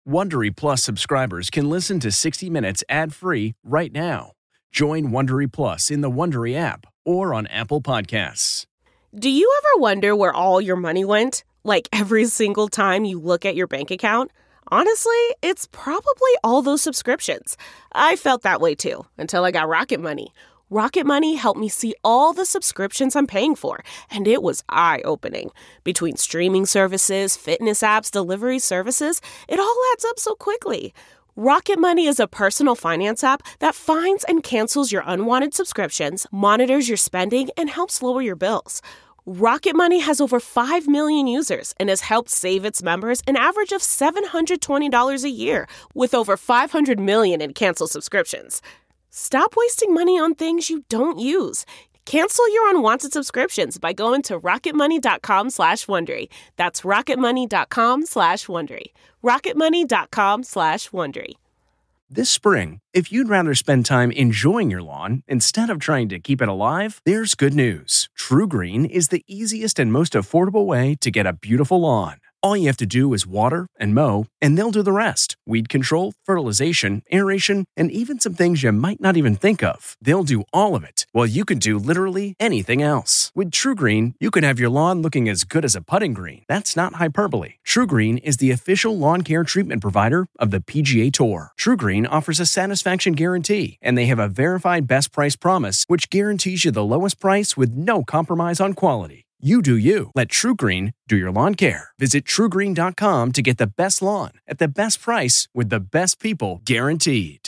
Wondery Plus subscribers can listen to 60 Minutes ad-free right now. Join Wondery Plus in the Wondery app or on Apple Podcasts. Do you ever wonder where all your money went? Like every single time you look at your bank account? Honestly, it's probably all those subscriptions. I felt that way too, until I got Rocket Money. Rocket Money helped me see all the subscriptions I'm paying for, and it was eye-opening. Between streaming services, fitness apps, delivery services, it all adds up so quickly. Rocket Money is a personal finance app that finds and cancels your unwanted subscriptions, monitors your spending, and helps lower your bills. Rocket Money has over 5 million users and has helped save its members an average of $720 a year, with over 500 million in canceled subscriptions. Stop wasting money on things you don't use. Cancel your unwanted subscriptions by going to rocketmoney.com/Wondery. That's rocketmoney.com/Wondery. rocketmoney.com/Wondery. This spring, if you'd rather spend time enjoying your lawn instead of trying to keep it alive, there's good news. True Green is the easiest and most affordable way to get a beautiful lawn. All you have to do is water and mow, and they'll do the rest. Weed control, fertilization, aeration, and even some things you might not even think of. They'll do all of it, while you can do literally anything else. With True Green, you can have your lawn looking as good as a putting green. That's not hyperbole. True Green is the official lawn care treatment provider of the PGA Tour. True Green offers a satisfaction guarantee, and they have a verified best price promise, which guarantees you the lowest price with no compromise on quality. You do you. Let True Green do your lawn care. Visit TrueGreen.com to get the best lawn at the best price with the best people guaranteed.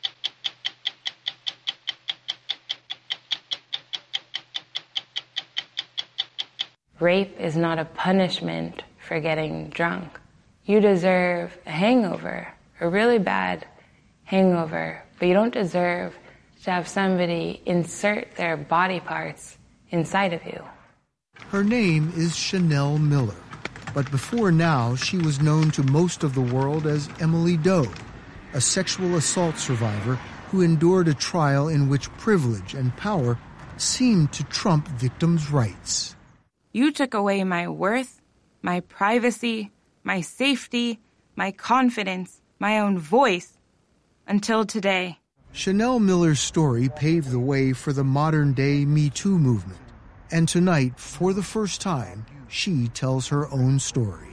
Rape is not a punishment for getting drunk. You deserve a hangover, a really bad hangover, but you don't deserve to have somebody insert their body parts inside of you. Her name is Chanel Miller, but before now she was known to most of the world as Emily Doe, a sexual assault survivor who endured a trial in which privilege and power seemed to trump victims' rights. You took away my worth, my privacy, my safety, my confidence, my own voice, until today. Chanel Miller's story paved the way for the modern-day Me Too movement. And tonight, for the first time, she tells her own story.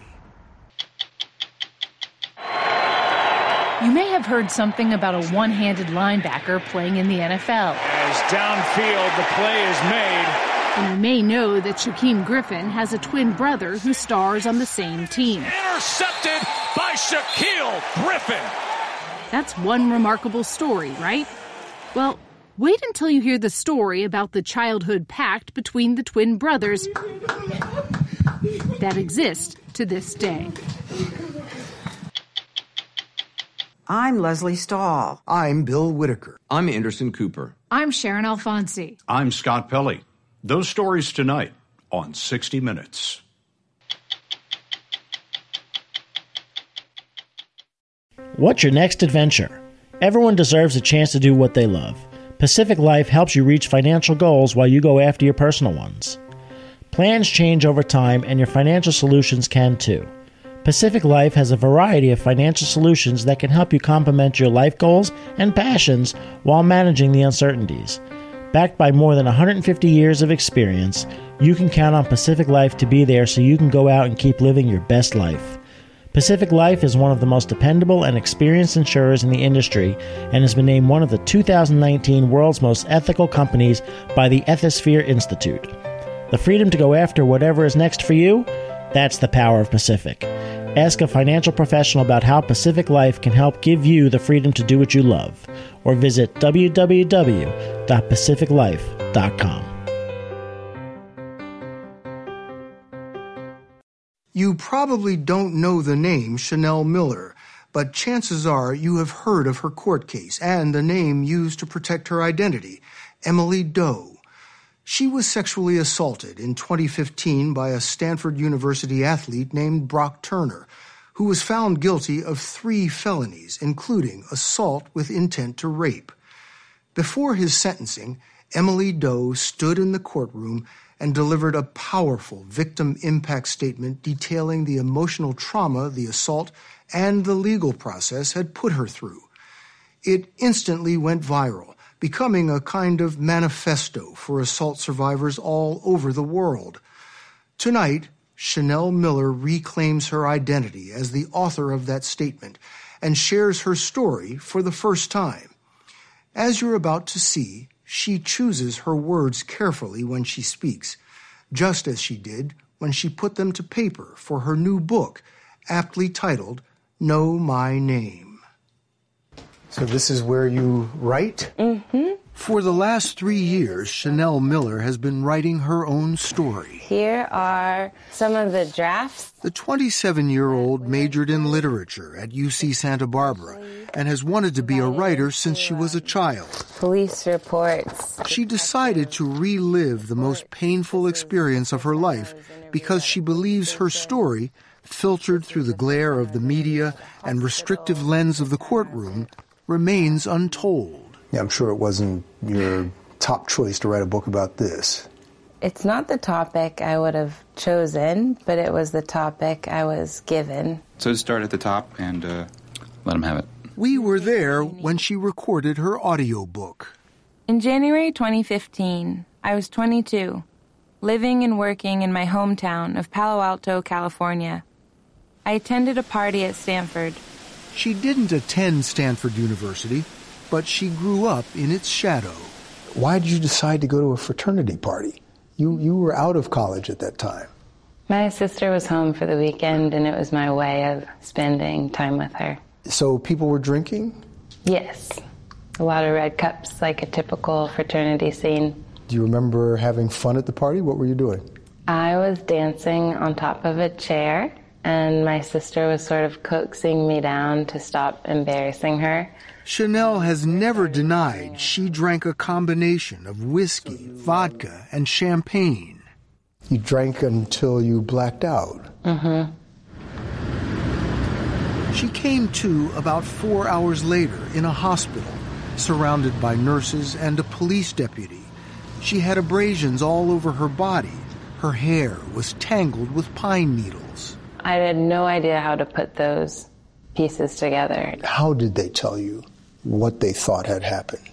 You may have heard something about a one-handed linebacker playing in the NFL. As downfield, the play is made. And you may know that Shaquem Griffin has a twin brother who stars on the same team. Intercepted by Shaquille Griffin. That's one remarkable story, right? Well, wait until you hear the story about the childhood pact between the twin brothers that exist to this day. I'm Leslie Stahl. I'm Bill Whitaker. I'm Anderson Cooper. I'm Sharon Alfonsi. I'm Scott Pelley. Those stories tonight on 60 Minutes. What's your next adventure? Everyone deserves a chance to do what they love. Pacific Life helps you reach financial goals while you go after your personal ones. Plans change over time, and your financial solutions can too. Pacific Life has a variety of financial solutions that can help you complement your life goals and passions while managing the uncertainties. Backed by more than 150 years of experience, you can count on Pacific Life to be there so you can go out and keep living your best life. Pacific Life is one of the most dependable and experienced insurers in the industry and has been named one of the 2019 World's Most Ethical Companies by the Ethisphere Institute. The freedom to go after whatever is next for you? That's the power of Pacific. Ask a financial professional about how Pacific Life can help give you the freedom to do what you love, or visit www.pacificlife.com. You probably don't know the name Chanel Miller, but chances are you have heard of her court case and the name used to protect her identity, Emily Doe. She was sexually assaulted in 2015 by a Stanford University athlete named Brock Turner, who was found guilty of 3 felonies, including assault with intent to rape. Before his sentencing, Emily Doe stood in the courtroom and delivered a powerful victim impact statement detailing the emotional trauma the assault and the legal process had put her through. It instantly went viral, becoming a kind of manifesto for assault survivors all over the world. Tonight, Chanel Miller reclaims her identity as the author of that statement and shares her story for the first time. As you're about to see, she chooses her words carefully when she speaks, just as she did when she put them to paper for her new book, aptly titled Know My Name. So this is where you write? Mm-hmm. For the last 3 years, Chanel Miller has been writing her own story. Here are some of the drafts. The 27-year-old majored in literature at UC Santa Barbara and has wanted to be a writer since she was a child. Police reports. She decided to relive the most painful experience of her life because she believes her story, filtered through the glare of the media and restrictive lens of the courtroom, remains untold. Yeah, I'm sure it wasn't your top choice to write a book about this. It's not the topic I would have chosen, but it was the topic I was given. So start at the top and let him have it. We were there when she recorded her audiobook. In January 2015, I was 22, living and working in my hometown of Palo Alto, California. I attended a party at Stanford. She didn't attend Stanford University, but she grew up in its shadow. Why did you decide to go to a fraternity party? You were out of college at that time. My sister was home for the weekend, and it was my way of spending time with her. So people were drinking? Yes. A lot of red cups, like a typical fraternity scene. Do you remember having fun at the party? What were you doing? I was dancing on top of a chair, and my sister was sort of coaxing me down to stop embarrassing her. Chanel has never denied she drank a combination of whiskey, vodka, and champagne. You drank until you blacked out. Mm-hmm. She came to about 4 hours later in a hospital, surrounded by nurses and a police deputy. She had abrasions all over her body. Her hair was tangled with pine needles. I had no idea how to put those pieces together. How did they tell you what they thought had happened?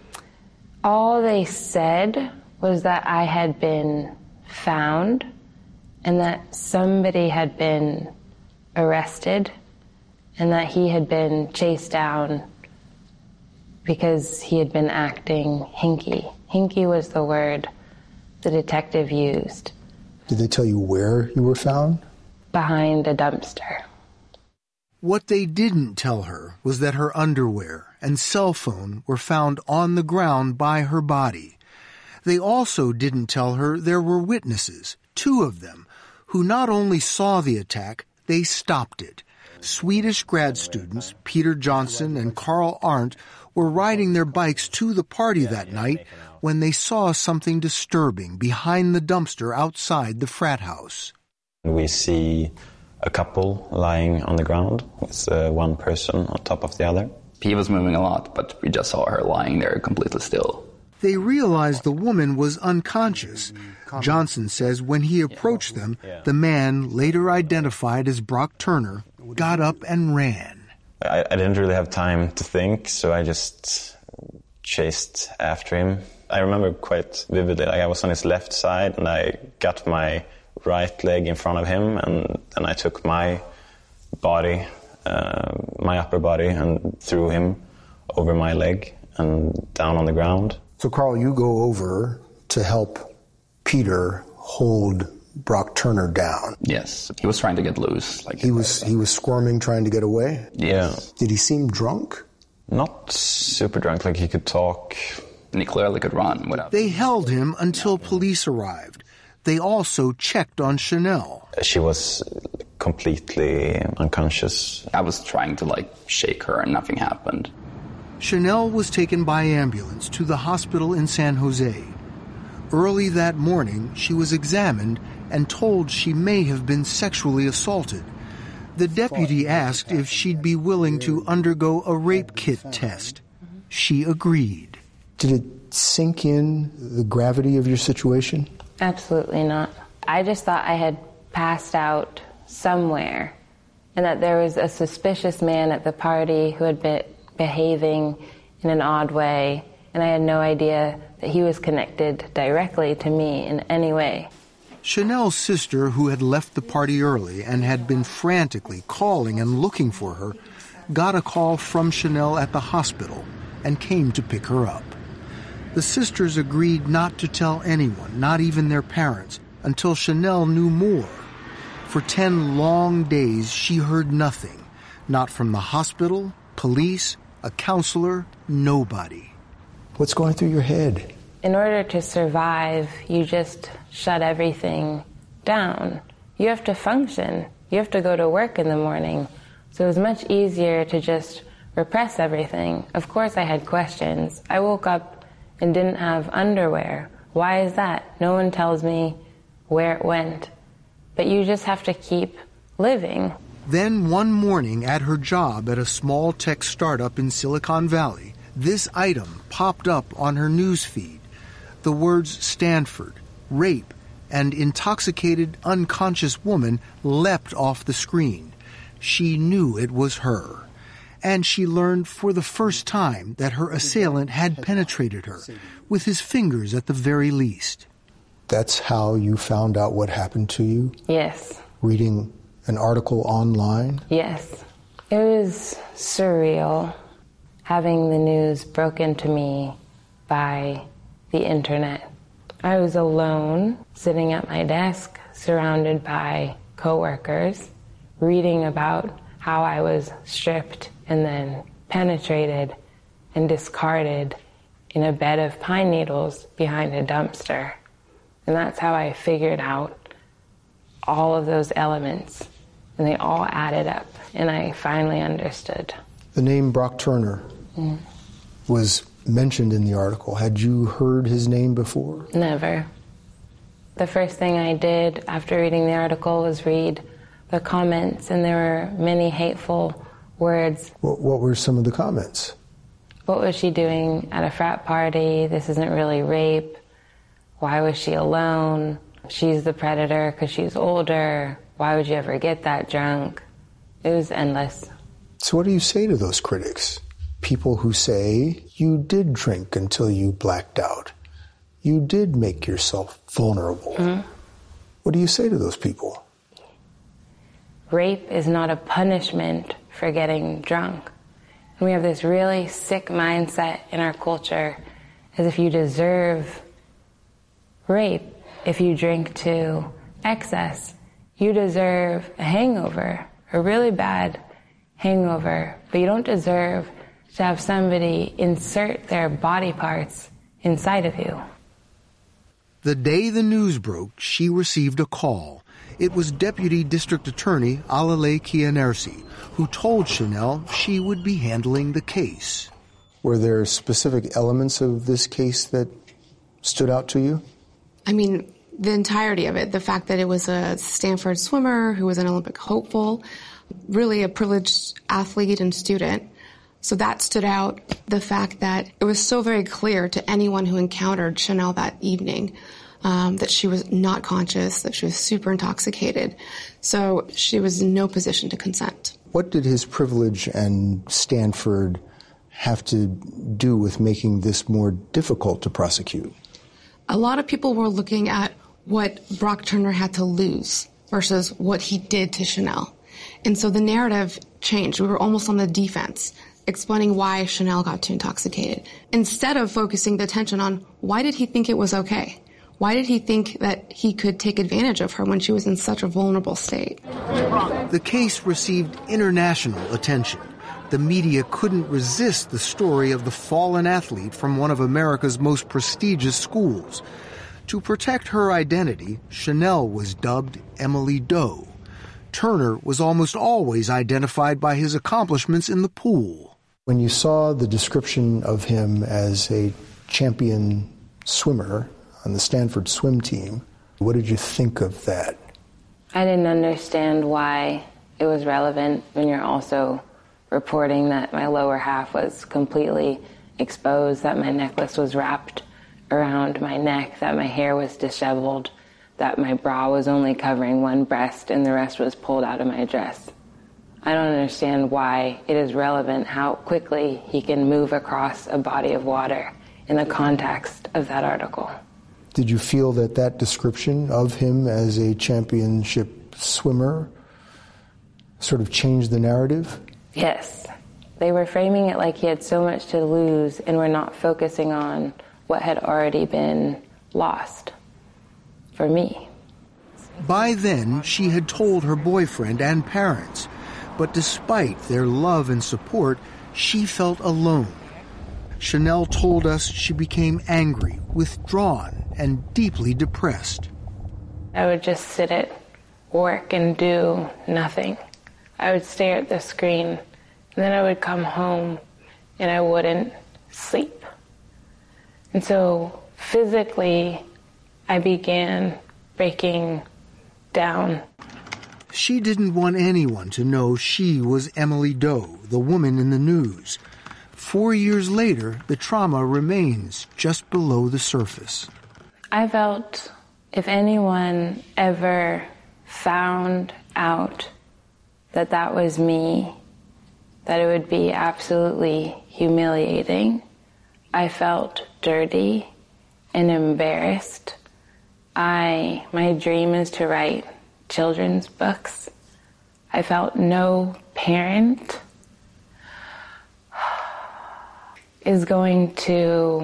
All they said was that I had been found and that somebody had been arrested and that he had been chased down because he had been acting hinky. Hinky was the word the detective used. Did they tell you where you were found? Behind a dumpster. What they didn't tell her was that her underwear and cell phone were found on the ground by her body. They also didn't tell her there were witnesses, 2 of them, who not only saw the attack, they stopped it. Swedish grad students Peter Johnson and Carl Arndt were riding their bikes to the party that night when they saw something disturbing behind the dumpster outside the frat house. We see a couple lying on the ground with one person on top of the other. He was moving a lot, but we just saw her lying there completely still. They realized the woman was unconscious. Johnson says when he approached them, the man, later identified as Brock Turner, got up and ran. I didn't really have time to think, so I just chased after him. I remember quite vividly, I was on his left side and I got my right leg in front of him, and then I took my body, my upper body, and threw him over my leg and down on the ground. So, Carl, you go over to help Peter hold Brock Turner down. Yes, he was trying to get loose. He was squirming, trying to get away? Yeah. Did he seem drunk? Not super drunk, like he could talk. And he clearly could run. Whatever. They held him until police arrived. They also checked on Chanel. She was completely unconscious. I was trying to, shake her and nothing happened. Chanel was taken by ambulance to the hospital in San Jose. Early that morning, she was examined and told she may have been sexually assaulted. The deputy asked if she'd be willing to undergo a rape kit test. She agreed. Did it sink in, the gravity of your situation? Absolutely not. I just thought I had passed out somewhere and that there was a suspicious man at the party who had been behaving in an odd way, and I had no idea that he was connected directly to me in any way. Chanel's sister, who had left the party early and had been frantically calling and looking for her, got a call from Chanel at the hospital and came to pick her up. The sisters agreed not to tell anyone, not even their parents, until Chanel knew more. For 10 long days, she heard nothing, not from the hospital, police, a counselor, nobody. What's going through your head? In order to survive, you just shut everything down. You have to function. You have to go to work in the morning. So it was much easier to just repress everything. Of course I had questions. I woke up and didn't have underwear. Why is that? No one tells me where it went. But you just have to keep living. Then one morning at her job at a small tech startup in Silicon Valley, this item popped up on her news feed. The words Stanford, rape, and intoxicated, unconscious woman leapt off the screen. She knew it was her. And she learned for the first time that her assailant had penetrated her, with his fingers at the very least. That's how you found out what happened to you? Yes. Reading an article online? Yes. It was surreal, having the news broken to me by the internet. I was alone, sitting at my desk, surrounded by coworkers, reading about how I was stripped and then penetrated and discarded in a bed of pine needles behind a dumpster. And that's how I figured out all of those elements, and they all added up, and I finally understood. The name Brock Turner was mentioned in the article. Had you heard his name before? Never. The first thing I did after reading the article was read the comments, and there were many hateful words. What were some of the comments? What was she doing at a frat party? This isn't really rape. Why was she alone? She's the predator because she's older. Why would you ever get that drunk? It was endless. So what do you say to those critics? People who say, you did drink until you blacked out. You did make yourself vulnerable. Mm-hmm. What do you say to those people? Rape is not a punishment for getting drunk. And we have this really sick mindset in our culture as if you deserve rape if you drink to excess. You deserve a hangover, a really bad hangover, but you don't deserve to have somebody insert their body parts inside of you. The day the news broke, she received a call. It was Deputy District Attorney Alalay Kianersi, who told Chanel she would be handling the case. Were there specific elements of this case that stood out to you? I mean, the entirety of it, the fact that it was a Stanford swimmer who was an Olympic hopeful, really a privileged athlete and student. So that stood out. The fact that it was so very clear to anyone who encountered Chanel that evening that she was not conscious, that she was super intoxicated. So she was in no position to consent. What did his privilege and Stanford have to do with making this more difficult to prosecute? A lot of people were looking at what Brock Turner had to lose versus what he did to Chanel. And so the narrative changed. We were almost on the defense, explaining why Chanel got too intoxicated, instead of focusing the attention on why did he think it was okay? Why did he think that he could take advantage of her when she was in such a vulnerable state? The case received international attention. The media couldn't resist the story of the fallen athlete from one of America's most prestigious schools. To protect her identity, Chanel was dubbed Emily Doe. Turner was almost always identified by his accomplishments in the pool. When you saw the description of him as a champion swimmer on the Stanford swim team, what did you think of that? I didn't understand why it was relevant when you're also reporting that my lower half was completely exposed, that my necklace was wrapped around my neck, that my hair was disheveled, that my bra was only covering one breast and the rest was pulled out of my dress. I don't understand why it is relevant how quickly he can move across a body of water in the context of that article. Did you feel that that description of him as a championship swimmer sort of changed the narrative? Yes. They were framing it like he had so much to lose and were not focusing on what had already been lost for me. By then, she had told her boyfriend and parents, but despite their love and support, she felt alone. Chanel told us she became angry, withdrawn, and deeply depressed. I would just sit at work and do nothing. I would stare at the screen, and then I would come home and I wouldn't sleep. And so physically, I began breaking down. She didn't want anyone to know she was Emily Doe, the woman in the news. 4 years later, the trauma remains just below the surface. I felt if anyone ever found out that that was me, that it would be absolutely humiliating. I felt dirty and embarrassed. My dream is to write children's books. I felt no parent is going to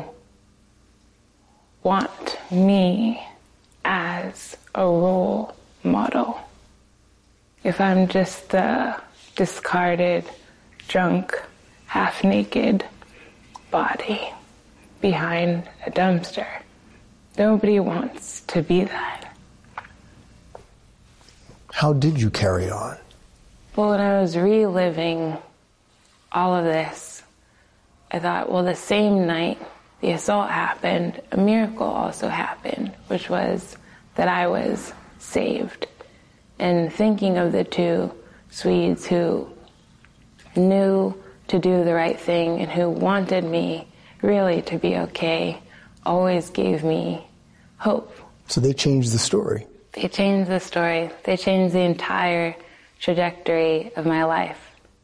want me as a role model. If I'm just the discarded, drunk, half-naked body behind a dumpster, nobody wants to be that. How did you carry on? Well, when I was reliving all of this, I thought, well, the same night the assault happened, a miracle also happened, which was that I was saved. And thinking of the two Swedes who knew to do the right thing and who wanted me really to be okay always gave me hope. So they changed the story. They changed the story. They changed the entire trajectory of my life.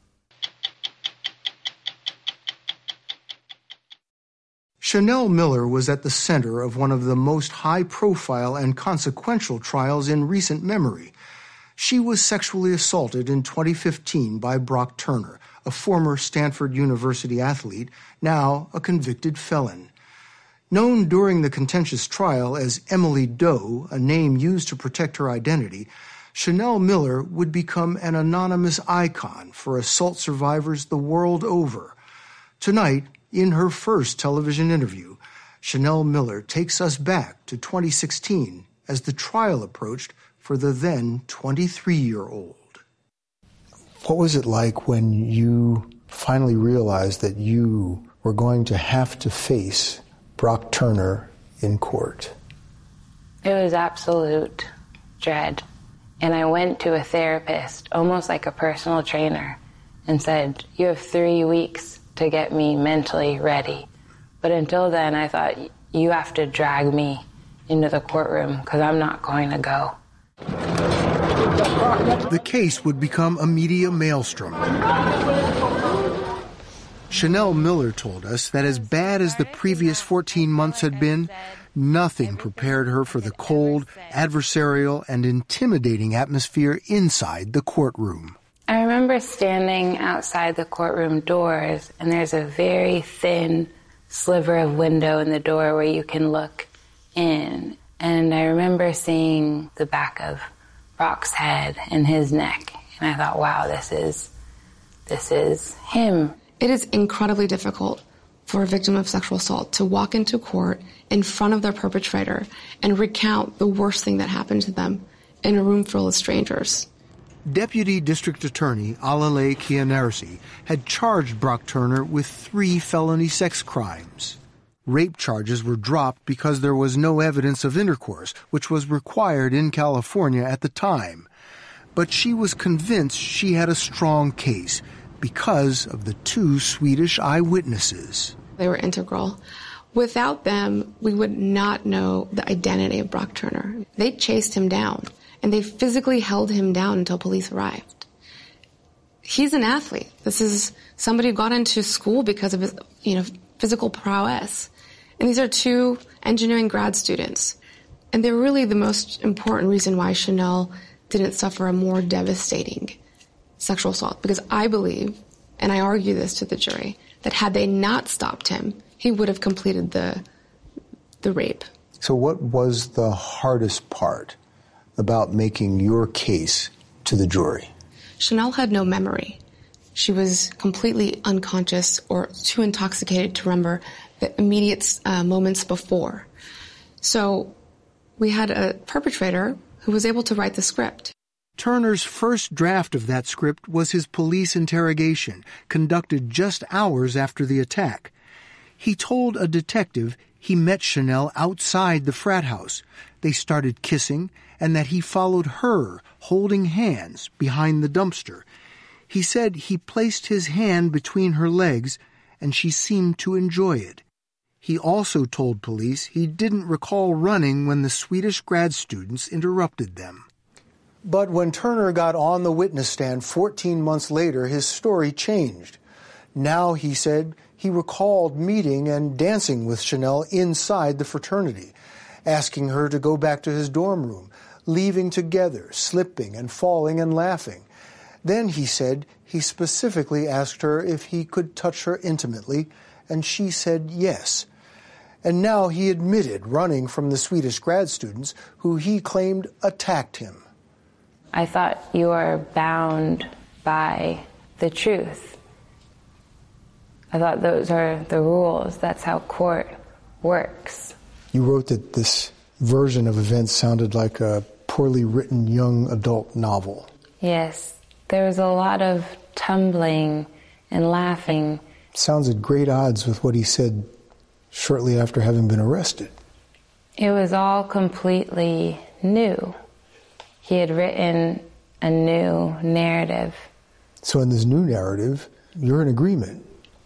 Chanel Miller was at the center of one of the most high-profile and consequential trials in recent memory. She was sexually assaulted in 2015 by Brock Turner, a former Stanford University athlete, now a convicted felon. Known during the contentious trial as Emily Doe, a name used to protect her identity, Chanel Miller would become an anonymous icon for assault survivors the world over. Tonight, in her first television interview, Chanel Miller takes us back to 2016 as the trial approached for the then 23-year-old. What was it like when you finally realized that you were going to have to face Brock Turner in court? It was absolute dread. And I went to a therapist, almost like a personal trainer, and said, you have 3 weeks to get me mentally ready. But until then, I thought, you have to drag me into the courtroom because I'm not going to go. The case would become a media maelstrom. Chanel Miller told us that as bad as the previous 14 months had been, nothing prepared her for the cold, adversarial, and intimidating atmosphere inside the courtroom. I remember standing outside the courtroom doors, and there's a very thin sliver of window in the door where you can look in. And I remember seeing the back of Brock's head and his neck. And I thought, wow, this is him. It is incredibly difficult for a victim of sexual assault to walk into court in front of their perpetrator and recount the worst thing that happened to them in a room full of strangers. Deputy District Attorney Alalay Kianarsi had charged Brock Turner with 3 felony sex crimes. Rape charges were dropped because there was no evidence of intercourse, which was required in California at the time. But she was convinced she had a strong case because of the 2 Swedish eyewitnesses. They were integral. Without them, we would not know the identity of Brock Turner. They chased him down, and they physically held him down until police arrived. He's an athlete. This is somebody who got into school because of his, physical prowess. And these are two engineering grad students. And they're really the most important reason why Chanel didn't suffer a more devastating sexual assault. Because I believe, and I argue this to the jury, that had they not stopped him, he would have completed the rape. So what was the hardest part about making your case to the jury? Chanel had no memory. She was completely unconscious or too intoxicated to remember the immediate moments before. So we had a perpetrator who was able to write the script. Turner's first draft of that script was his police interrogation, conducted just hours after the attack. He told a detective he met Chanel outside the frat house. They started kissing, and that he followed her, holding hands, behind the dumpster. He said he placed his hand between her legs, and she seemed to enjoy it. He also told police he didn't recall running when the Swedish grad students interrupted them. But when Turner got on the witness stand 14 months later, his story changed. Now, he said, he recalled meeting and dancing with Chanel inside the fraternity, asking her to go back to his dorm room, leaving together, slipping and falling and laughing. Then, he said, he specifically asked her if he could touch her intimately, and she said yes. And now he admitted running from the Swedish grad students who he claimed attacked him. I thought you are bound by the truth. I thought those are the rules. That's how court works. You wrote that this version of events sounded like a poorly written young adult novel. Yes, there was a lot of tumbling and laughing. Sounds at great odds with what he said shortly after having been arrested. It was all completely new. He had written a new narrative. So in this new narrative, you're in agreement.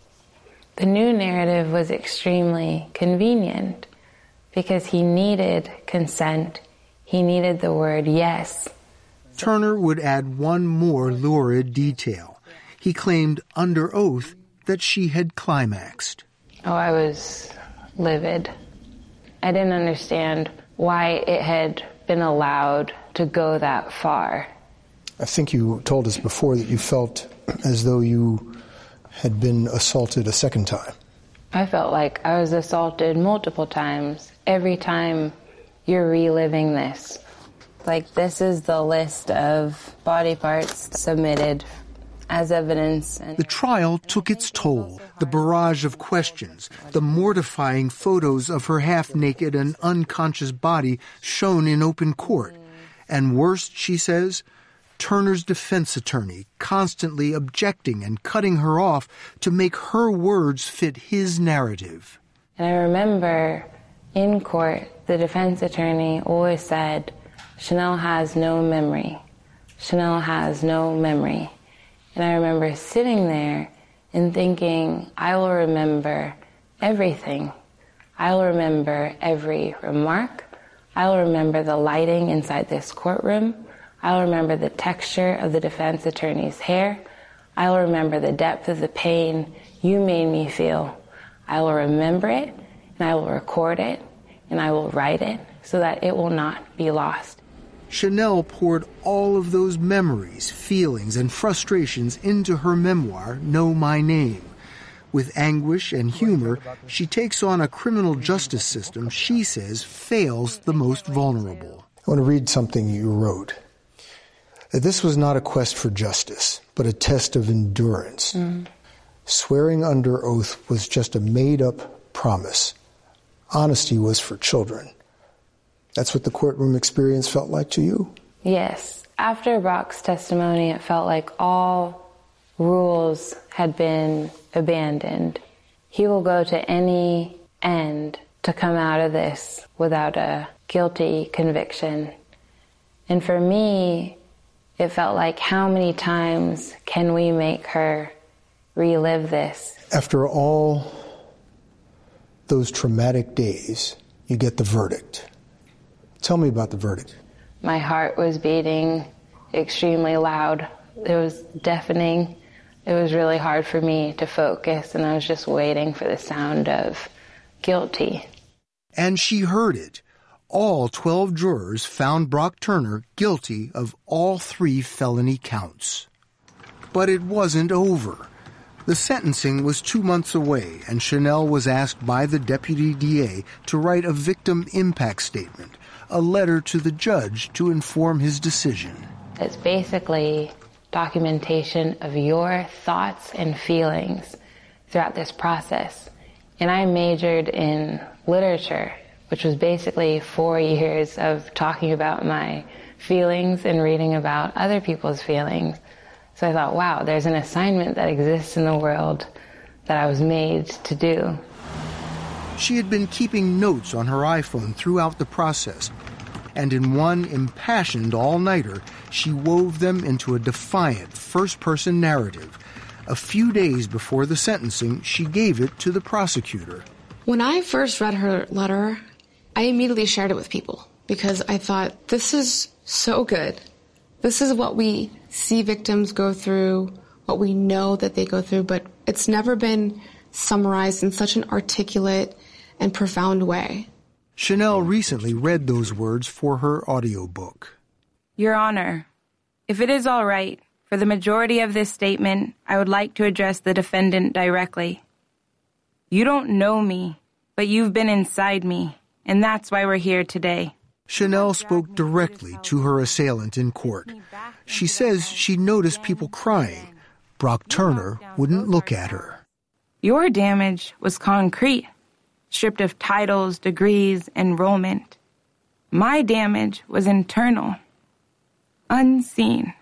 The new narrative was extremely convenient because he needed consent. He needed the word yes. Turner would add one more lurid detail. He claimed under oath that she had climaxed. Oh, I was livid. I didn't understand why it had been allowed to go that far. I think you told us before that you felt as though you had been assaulted a second time. I felt like I was assaulted multiple times. Every time you're reliving this. Like, this is the list of body parts submitted as evidence. The trial took its toll. The barrage of questions, the mortifying photos of her half-naked and unconscious body shown in open court. And worst, she says, Turner's defense attorney constantly objecting and cutting her off to make her words fit his narrative. And I remember in court, the defense attorney always said, Chanel has no memory. Chanel has no memory. And I remember sitting there and thinking, I will remember everything. I will remember every remark. I will remember the lighting inside this courtroom. I will remember the texture of the defense attorney's hair. I will remember the depth of the pain you made me feel. I will remember it, and I will record it, and I will write it so that it will not be lost. Chanel poured all of those memories, feelings, and frustrations into her memoir, Know My Name. With anguish and humor, she takes on a criminal justice system she says fails the most vulnerable. I want to read something you wrote. This was not a quest for justice, but a test of endurance. Swearing under oath was just a made-up promise. Honesty was for children. That's what the courtroom experience felt like to you? Yes. After Brock's testimony, it felt like all rules had been abandoned. He will go to any end to come out of this without a guilty conviction. And for me, it felt like, how many times can we make her relive this? After all those traumatic days, you get the verdict. Tell me about the verdict. My heart was beating extremely loud. It was deafening. It was really hard for me to focus, and I was just waiting for the sound of guilty. And she heard it. All 12 jurors found Brock Turner guilty of all 3 felony counts. But it wasn't over. The sentencing was 2 months away, and Chanel was asked by the deputy DA to write a victim impact statement, a letter to the judge to inform his decision. It's basically documentation of your thoughts and feelings throughout this process. And I majored in literature, which was basically 4 years of talking about my feelings and reading about other people's feelings. So I thought, wow, there's an assignment that exists in the world that I was made to do. She had been keeping notes on her iPhone throughout the process, and in one impassioned all-nighter, she wove them into a defiant first-person narrative. A few days before the sentencing, she gave it to the prosecutor. When I first read her letter, I immediately shared it with people because I thought, this is so good. This is what we see victims go through, what we know that they go through, but it's never been summarized in such an articulate and profound way. Chanel recently read those words for her audiobook. Your Honor, if it is all right, for the majority of this statement, I would like to address the defendant directly. You don't know me, but you've been inside me, and that's why we're here today. Chanel spoke directly to her assailant in court. She says she noticed people crying. Brock Turner wouldn't look at her. Your damage was concrete, stripped of titles, degrees, enrollment. My damage was internal, unseen.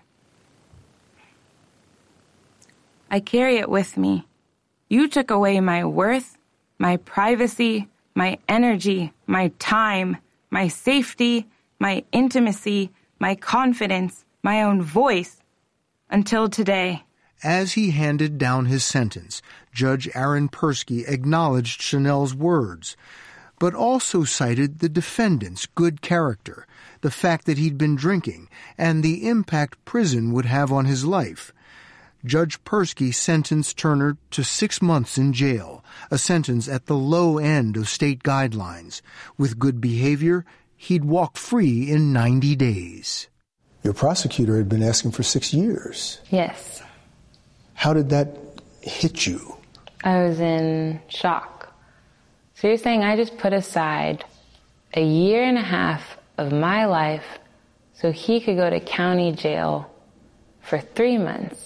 I carry it with me. You took away my worth, my privacy, my energy, my time, my safety, my intimacy, my confidence, my own voice, until today. As he handed down his sentence, Judge Aaron Persky acknowledged Chanel's words, but also cited the defendant's good character, the fact that he'd been drinking, and the impact prison would have on his life. Judge Persky sentenced Turner to 6 months in jail, a sentence at the low end of state guidelines. With good behavior, he'd walk free in 90 days. Your prosecutor had been asking for 6 years. Yes. How did that hit you? I was in shock. So you're saying I just put aside a year and a half of my life so he could go to county jail for 3 months.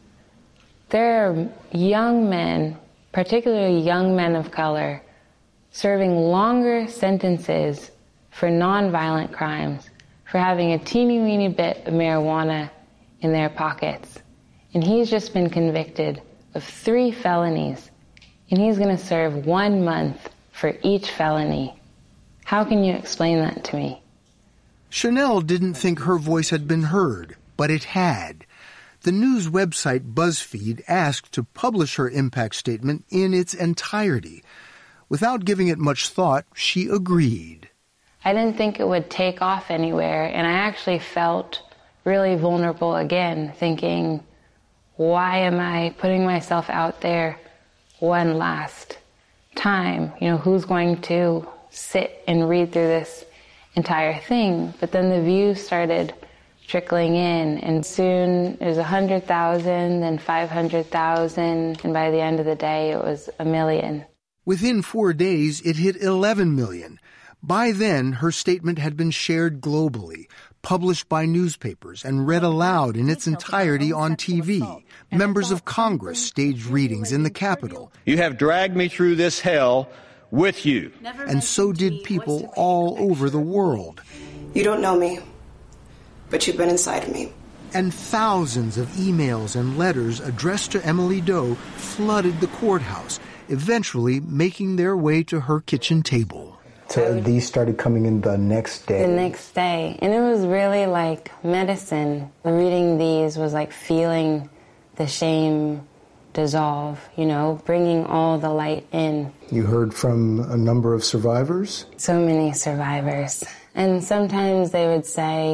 There are young men, particularly young men of color, serving longer sentences for nonviolent crimes, for having a teeny-weeny bit of marijuana in their pockets. And he's just been convicted of 3 felonies, and he's going to serve 1 month for each felony. How can you explain that to me? Chanel didn't think her voice had been heard, but it had. The news website BuzzFeed asked to publish her impact statement in its entirety. Without giving it much thought, she agreed. I didn't think it would take off anywhere, and I actually felt really vulnerable again, thinking, why am I putting myself out there one last time? You know, who's going to sit and read through this entire thing? But then the views started trickling in, and soon it was 100,000, then 500,000, and by the end of the day it was 1 million. Within 4 days, it hit 11 million. By then, her statement had been shared globally, published by newspapers, and read aloud in its entirety on TV. Members of Congress staged readings in the Capitol. You have dragged me through this hell with you. And so did people all over the world. You don't know me, but you've been inside of me. And thousands of emails and letters addressed to Emily Doe flooded the courthouse, eventually making their way to her kitchen table. So these started coming in the next day? The next day. And it was really like medicine. Reading these was like feeling the shame dissolve, you know, bringing all the light in. You heard from a number of survivors? So many survivors. And sometimes they would say,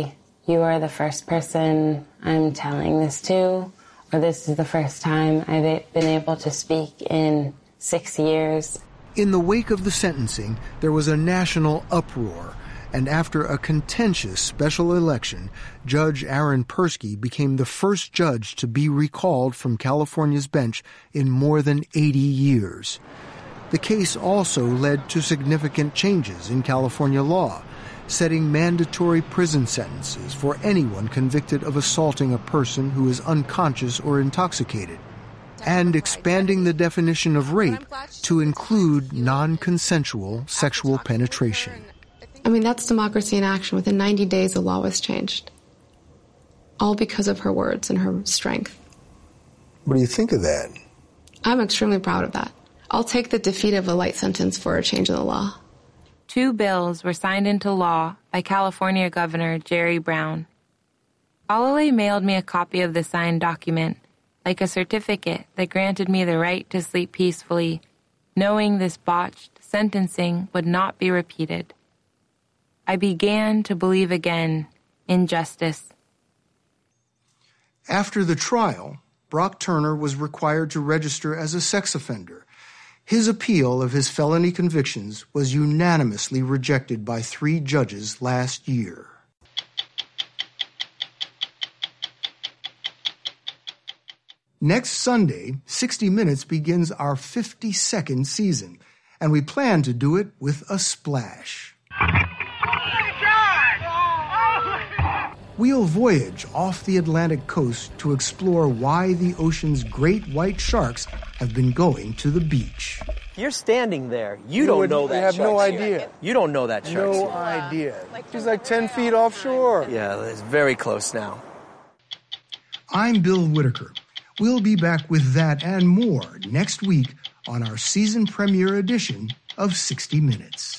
you are the first person I'm telling this to, or this is the first time I've been able to speak in 6 years. In the wake of the sentencing, there was a national uproar, and after a contentious special election, Judge Aaron Persky became the first judge to be recalled from California's bench in more than 80 years. The case also led to significant changes in California law, setting mandatory prison sentences for anyone convicted of assaulting a person who is unconscious or intoxicated, and expanding the definition of rape to include non-consensual sexual penetration. I mean, that's democracy in action. Within 90 days, the law was changed. All because of her words and her strength. What do you think of that? I'm extremely proud of that. I'll take the defeat of a light sentence for a change in the law. 2 bills were signed into law by California Governor Jerry Brown. Alale mailed me a copy of the signed document, like a certificate that granted me the right to sleep peacefully, knowing this botched sentencing would not be repeated. I began to believe again in justice. After the trial, Brock Turner was required to register as a sex offender. His appeal of his felony convictions was unanimously rejected by 3 judges last year. Next Sunday, 60 Minutes begins our 52nd season, and we plan to do it with a splash. We'll voyage off the Atlantic coast to explore why the ocean's great white sharks have been going to the beach. You're standing there. You don't know that have shark's no here. idea. You don't know that shark's No here. idea. He's like 10 feet offshore. Yeah, it's very close now. I'm Bill Whitaker. We'll be back with that and more next week on our season premiere edition of 60 Minutes.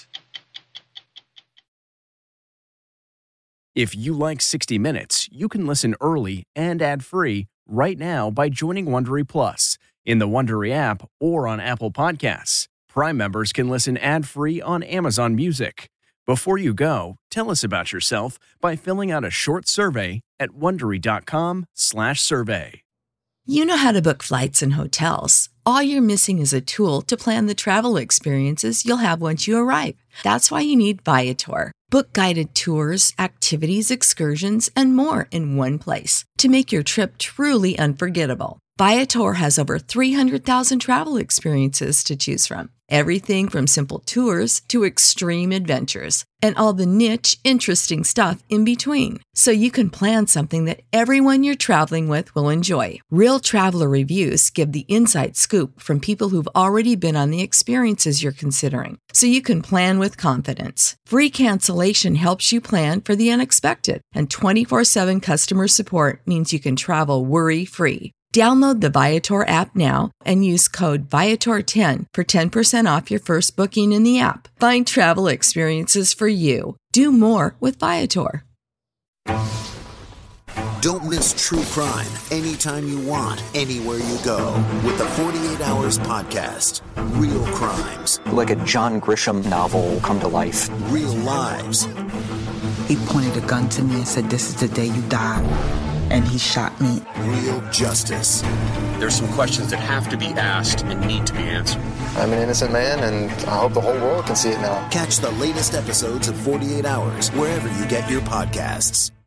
If you like 60 Minutes, you can listen early and ad-free right now by joining Wondery Plus in the Wondery app or on Apple Podcasts. Prime members can listen ad-free on Amazon Music. Before you go, tell us about yourself by filling out a short survey at Wondery.com/survey. You know how to book flights and hotels. All you're missing is a tool to plan the travel experiences you'll have once you arrive. That's why you need Viator. Book guided tours, activities, excursions, and more in one place to make your trip truly unforgettable. Viator has over 300,000 travel experiences to choose from. Everything from simple tours to extreme adventures and all the niche, interesting stuff in between. So you can plan something that everyone you're traveling with will enjoy. Real traveler reviews give the inside scoop from people who've already been on the experiences you're considering. So you can plan with confidence. Free cancellation helps you plan for the unexpected. And 24/7 customer support means you can travel worry-free. Download the Viator app now and use code Viator10 for 10% off your first booking in the app. Find travel experiences for you. Do more with Viator. Don't miss true crime anytime you want, anywhere you go with the 48 Hours podcast. Real crimes. Like a John Grisham novel come to life. Real lives. He pointed a gun to me and said, "This is the day you die." And he shot me. Real justice. There's some questions that have to be asked and need to be answered. I'm an innocent man, and I hope the whole world can see it now. Catch the latest episodes of 48 Hours wherever you get your podcasts.